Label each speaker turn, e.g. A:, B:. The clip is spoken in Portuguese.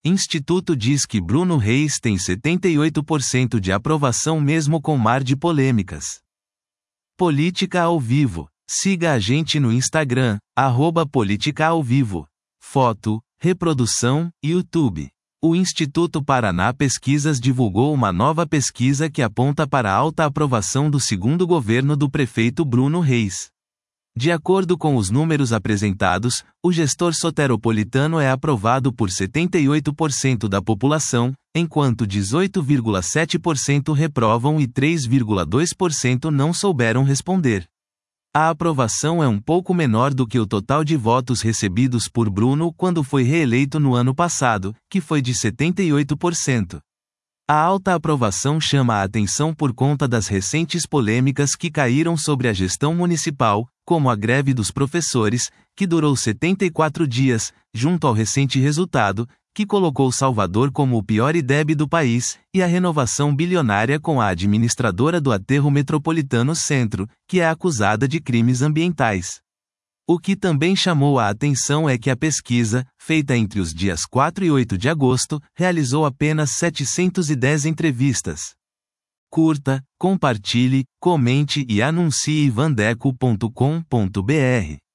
A: Instituto diz que Bruno Reis tem 78% de aprovação mesmo com mar de polêmicas. Política ao vivo. Siga a gente no Instagram, @politicaauvivo. Foto, reprodução, YouTube. O Instituto Paraná Pesquisas divulgou uma nova pesquisa que aponta para a alta aprovação do segundo governo do prefeito Bruno Reis. De acordo com os números apresentados, o gestor soteropolitano é aprovado por 78% da população, enquanto 18,7% reprovam e 3,2% não souberam responder. A aprovação é um pouco menor do que o total de votos recebidos por Bruno quando foi reeleito no ano passado, que foi de 78%. A alta aprovação chama a atenção por conta das recentes polêmicas que caíram sobre a gestão municipal, como a greve dos professores, que durou 74 dias, junto ao recente resultado, que colocou Salvador como o pior IDEB do país, e a renovação bilionária com a administradora do aterro metropolitano Centro, que é acusada de crimes ambientais. O que também chamou a atenção é que a pesquisa, feita entre os dias 4 e 8 de agosto, realizou apenas 710 entrevistas. Curta, compartilhe, comente e anuncie vandeco.com.br.